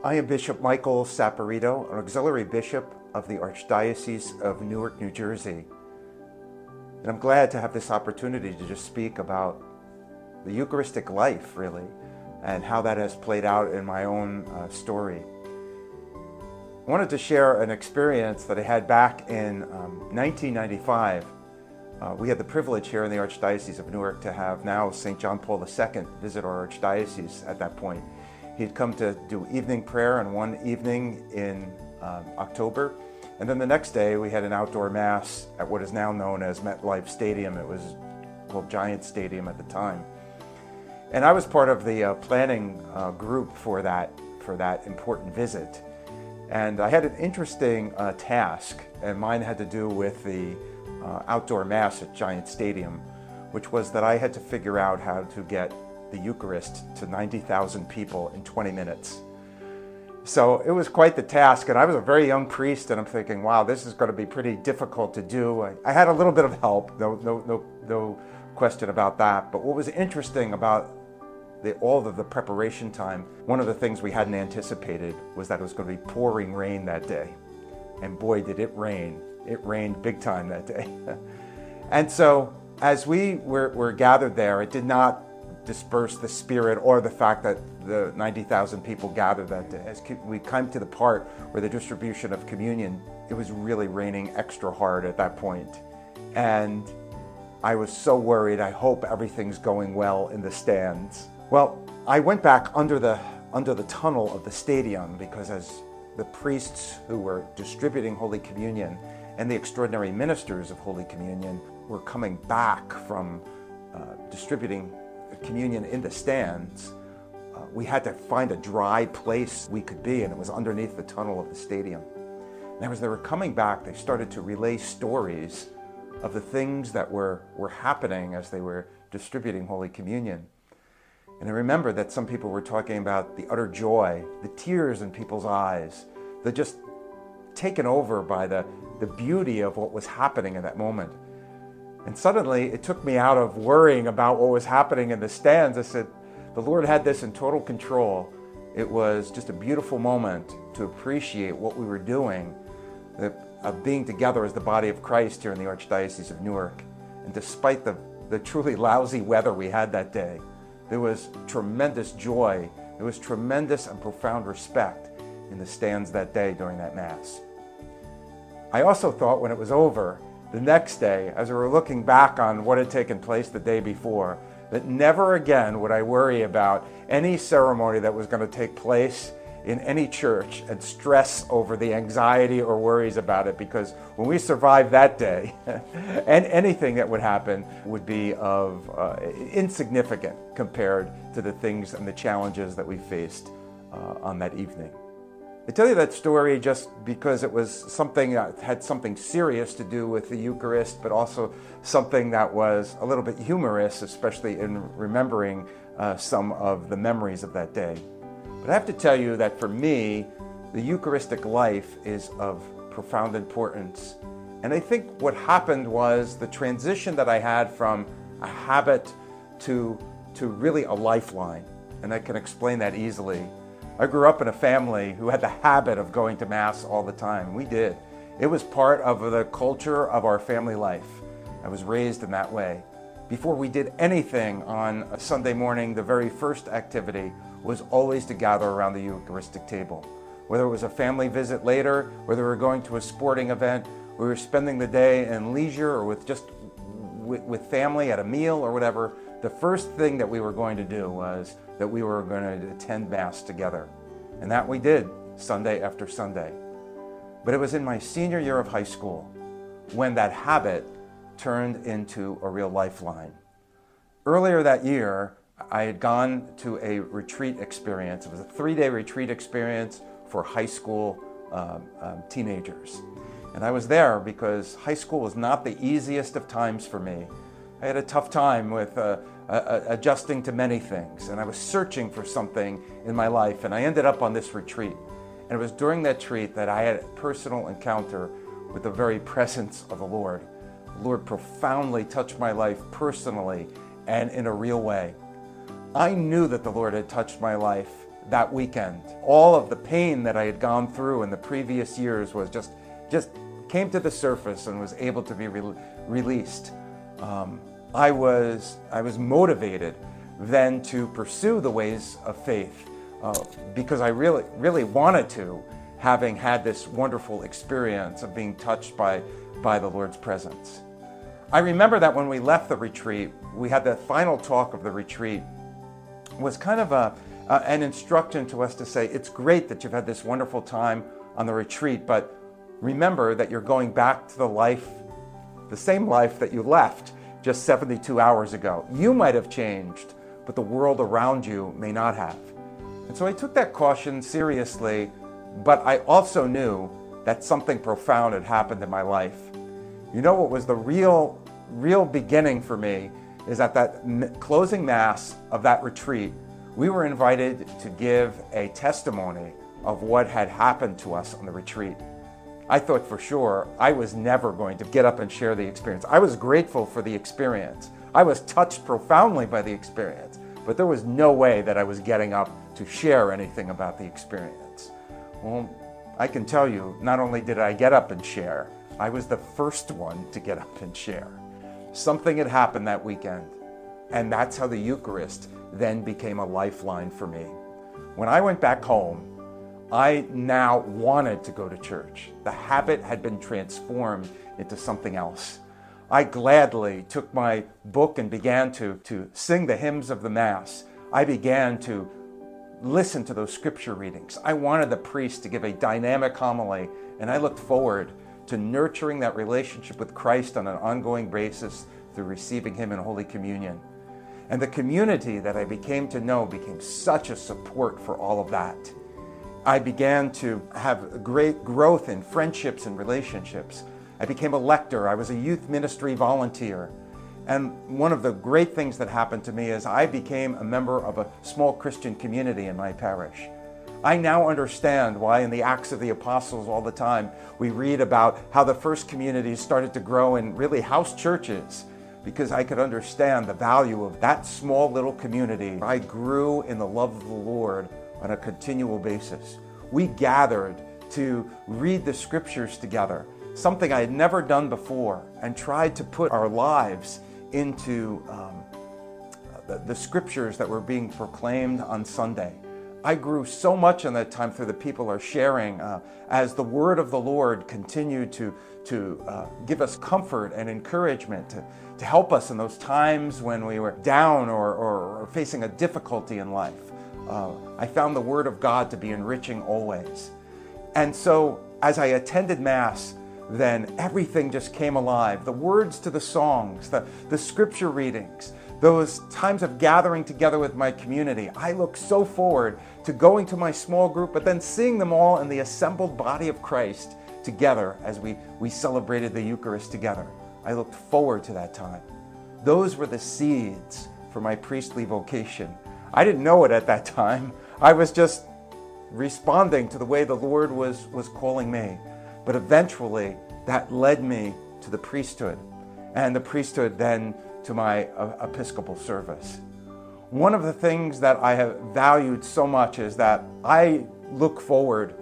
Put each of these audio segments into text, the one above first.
I am Bishop Michael Saporito, an auxiliary bishop of the Archdiocese of Newark, New Jersey. And I'm glad to have this opportunity to just speak about the Eucharistic life, really, and how that has played out in my own story. I wanted to share an experience that I had back in 1995. We had the privilege here in the Archdiocese of Newark to have now St. John Paul II visit our Archdiocese at that point. He'd come to do evening prayer on one evening in October, and then the next day we had an outdoor mass at what is now known as MetLife Stadium. It was called Giant Stadium at the time. And I was part of the planning group for that important visit. And I had an interesting task, and mine had to do with the outdoor mass at Giant Stadium, which was that I had to figure out how to get the Eucharist to 90,000 people in 20 minutes. So it was quite the task, and I was a very young priest, and I'm thinking, wow, this is going to be pretty difficult to do. I had a little bit of help, no question about that. But what was interesting about all of the preparation time, one of the things we hadn't anticipated was that it was going to be pouring rain that day. And boy, did it rain. It rained big time that day. And so as we were gathered there, it did not disperse the spirit or the fact that the 90,000 people gathered that day. As we came to the part where the distribution of communion, it was really raining extra hard at that point. And I was so worried. I hope everything's going well in the stands. Well, I went back under the tunnel of the stadium, because as the priests who were distributing Holy Communion and the extraordinary ministers of Holy Communion were coming back from distributing communion in the stands, we had to find a dry place we could be, and it was underneath the tunnel of the stadium. And as they were coming back, they started to relay stories of the things that were happening as they were distributing Holy Communion. And I remember that some people were talking about the utter joy, the tears in people's eyes. They're just taken over by the beauty of what was happening in that moment. And suddenly it took me out of worrying about what was happening in the stands. I said, the Lord had this in total control. It was just a beautiful moment to appreciate what we were doing, of being together as the body of Christ here in the Archdiocese of Newark. And despite the truly lousy weather we had that day, there was tremendous joy. There was tremendous and profound respect in the stands that day during that Mass. I also thought when it was over, the next day, as we were looking back on what had taken place the day before, that never again would I worry about any ceremony that was going to take place in any church and stress over the anxiety or worries about it, because when we survived that day, and anything that would happen would be of insignificant compared to the things and the challenges that we faced on that evening. I tell you that story just because it was something that had something serious to do with the Eucharist, but also something that was a little bit humorous, especially in remembering some of the memories of that day. But I have to tell you that for me, the Eucharistic life is of profound importance. And I think what happened was the transition that I had from a habit to really a lifeline. And I can explain that easily. I grew up in a family who had the habit of going to Mass all the time. We did. It was part of the culture of our family life. I was raised in that way. Before we did anything on a Sunday morning, the very first activity was always to gather around the Eucharistic table. Whether it was a family visit later, whether we were going to a sporting event, we were spending the day in leisure or with family at a meal or whatever, the first thing that we were going to do was that we were going to attend Mass together. And that we did, Sunday after Sunday. But it was in my senior year of high school when that habit turned into a real lifeline. Earlier that year, I had gone to a retreat experience. It was a 3-day retreat experience for high school teenagers. And I was there because high school was not the easiest of times for me. I had a tough time with adjusting to many things, and I was searching for something in my life, and I ended up on this retreat. And it was during that retreat that I had a personal encounter with the very presence of the Lord. The Lord profoundly touched my life personally and in a real way. I knew that the Lord had touched my life that weekend. All of the pain that I had gone through in the previous years was just came to the surface and was able to be released. I was motivated then to pursue the ways of faith because I really wanted to, having had this wonderful experience of being touched by the Lord's presence. I remember that when we left the retreat, we had the final talk of the retreat, was kind of an instruction to us to say, it's great that you've had this wonderful time on the retreat, but remember that you're going back to the same life that you left just 72 hours ago. You might have changed, but the world around you may not have. And so I took that caution seriously, but I also knew that something profound had happened in my life. You know what was the real beginning for me is at that closing mass of that retreat, we were invited to give a testimony of what had happened to us on the retreat. I thought for sure I was never going to get up and share the experience. I was grateful for the experience. I was touched profoundly by the experience, but there was no way that I was getting up to share anything about the experience. Well, I can tell you, not only did I get up and share, I was the first one to get up and share. Something had happened that weekend, and that's how the Eucharist then became a lifeline for me. When I went back home, I now wanted to go to church. The habit had been transformed into something else. I gladly took my book and began to sing the hymns of the Mass. I began to listen to those scripture readings. I wanted the priest to give a dynamic homily, and I looked forward to nurturing that relationship with Christ on an ongoing basis through receiving Him in Holy Communion. And the community that I became to know became such a support for all of that. I began to have great growth in friendships and relationships. I became a lector. I was a youth ministry volunteer. And one of the great things that happened to me is I became a member of a small Christian community in my parish. I now understand why in the Acts of the Apostles all the time we read about how the first communities started to grow in really house churches, because I could understand the value of that small little community. I grew in the love of the Lord on a continual basis. We gathered to read the scriptures together, something I had never done before, and tried to put our lives into the scriptures that were being proclaimed on Sunday. I grew so much in that time through the people are sharing as the word of the Lord continued to give us comfort and encouragement, to help us in those times when we were down or facing a difficulty in life. I found the Word of God to be enriching always. And so as I attended Mass, then everything just came alive. The words to the songs, the scripture readings, those times of gathering together with my community. I look so forward to going to my small group, but then seeing them all in the assembled body of Christ together as we celebrated the Eucharist together. I looked forward to that time. Those were the seeds for my priestly vocation. I didn't know it at that time. I was just responding to the way the Lord was calling me. But eventually, that led me to the priesthood, and the priesthood then to my episcopal service. One of the things that I have valued so much is that I look forward,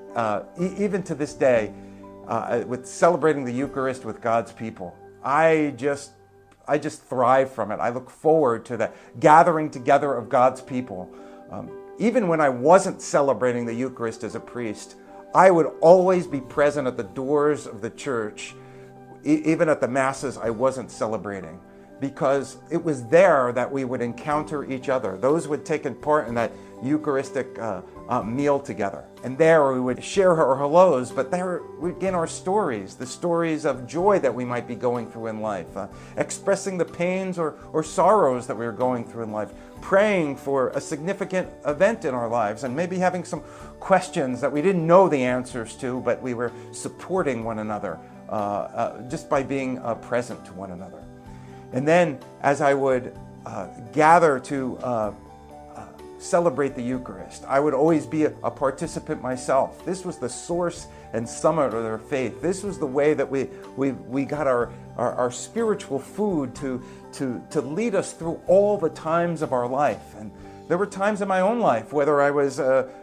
even to this day, with celebrating the Eucharist with God's people. I just thrive from it. I look forward to the gathering together of God's people. Even when I wasn't celebrating the Eucharist as a priest, I would always be present at the doors of the church, even at the Masses I wasn't celebrating, because it was there that we would encounter each other. Those who had taken part in that Eucharistic meal together. And there we would share our hellos, but there we'd gain our stories, the stories of joy that we might be going through in life, expressing the pains or sorrows that we were going through in life, praying for a significant event in our lives, and maybe having some questions that we didn't know the answers to, but we were supporting one another just by being present to one another. And then as I would gather to celebrate the Eucharist, I would always be a participant myself. This was the source and summit of their faith. This was the way that we got our spiritual food to lead us through all the times of our life. And There were times in my own life, whether I was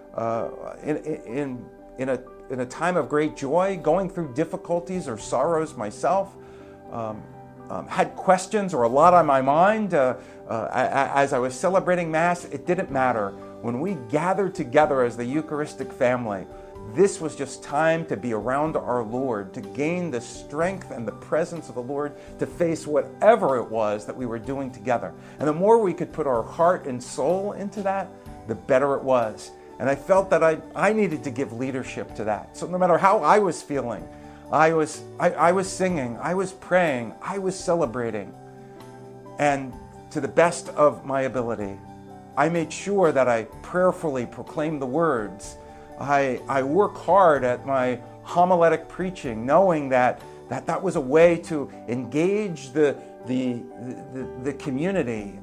in a time of great joy, going through difficulties or sorrows myself, had questions or a lot on my mind as I was celebrating Mass. It didn't matter. When we gathered together as the Eucharistic family, this was just time to be around our Lord, to gain the strength and the presence of the Lord, to face whatever it was that we were doing together. And the more we could put our heart and soul into that, the better it was. And I felt that I needed to give leadership to that. So no matter how I was feeling, I was singing, I was praying, I was celebrating. And to the best of my ability, I made sure that I prayerfully proclaimed the words. I work hard at my homiletic preaching, knowing that was a way to engage the community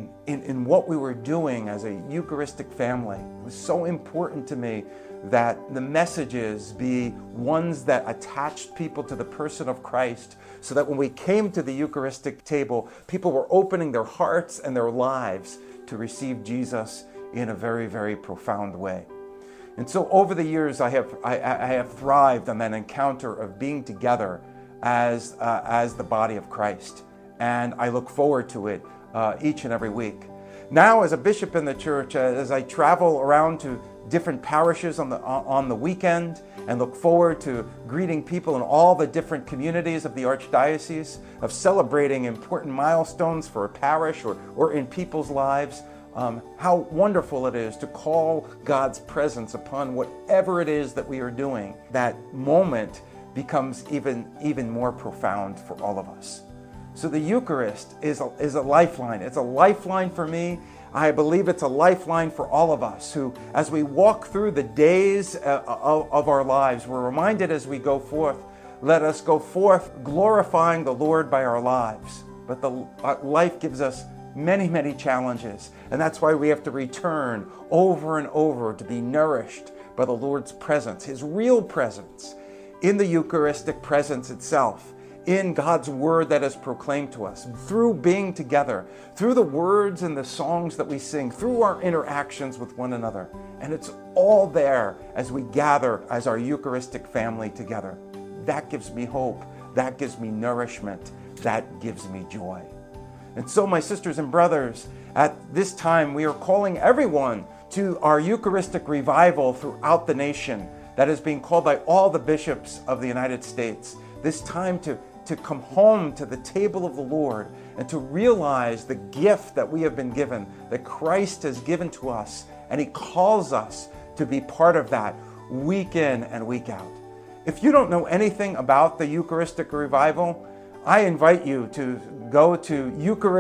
in what we were doing as a Eucharistic family. It was so important to me that the messages be ones that attached people to the person of Christ, so that when we came to the Eucharistic table, people were opening their hearts and their lives to receive Jesus in a very, very profound way. And so over the years, I have thrived on that encounter of being together as the body of Christ. And I look forward to it each and every week. Now, as a bishop in the church, as I travel around to different parishes on the weekend and look forward to greeting people in all the different communities of the Archdiocese, of celebrating important milestones for a parish or in people's lives, how wonderful it is to call God's presence upon whatever it is that we are doing. That moment becomes even more profound for all of us. So the Eucharist is a lifeline. It's a lifeline for me. I believe it's a lifeline for all of us who, as we walk through the days of our lives, we're reminded as we go forth, let us go forth glorifying the Lord by our lives. But life gives us many, many challenges. And that's why we have to return over and over to be nourished by the Lord's presence, His real presence, in the Eucharistic presence itself, in God's word that is proclaimed to us, through being together, through the words and the songs that we sing, through our interactions with one another. And it's all there as we gather as our Eucharistic family together. That gives me hope. That gives me nourishment. That gives me joy. And so, my sisters and brothers, at this time we are calling everyone to our Eucharistic revival throughout the nation that is being called by all the bishops of the United States. This time to come home to the table of the Lord and to realize the gift that we have been given, that Christ has given to us, and He calls us to be part of that week in and week out. If you don't know anything about the Eucharistic revival, I invite you to go to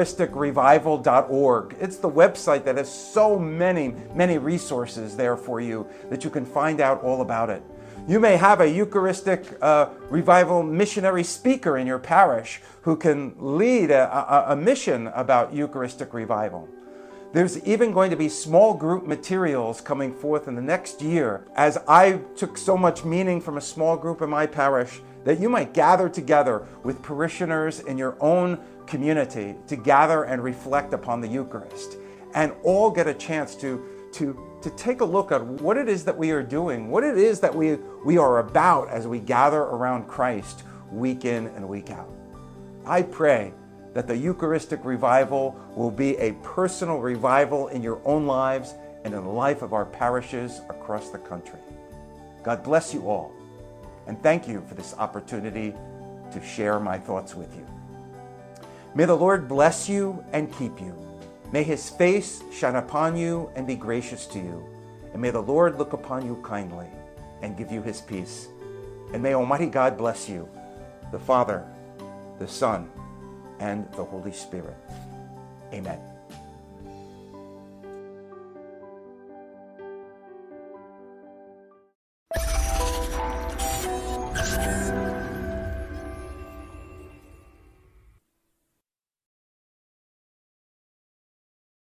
eucharisticrevival.org. It's the website that has so many, many resources there for you that you can find out all about it. You may have a Eucharistic revival missionary speaker in your parish who can lead a mission about Eucharistic revival. There's even going to be small group materials coming forth in the next year, as I took so much meaning from a small group in my parish, that you might gather together with parishioners in your own community to gather and reflect upon the Eucharist, and all get a chance to take a look at what it is that we are doing, what it is that we are about as we gather around Christ week in and week out. I pray that the Eucharistic revival will be a personal revival in your own lives and in the life of our parishes across the country. God bless you all, and thank you for this opportunity to share my thoughts with you. May the Lord bless you and keep you. May His face shine upon you and be gracious to you. And may the Lord look upon you kindly and give you His peace. And may Almighty God bless you, the Father, the Son, and the Holy Spirit. Amen.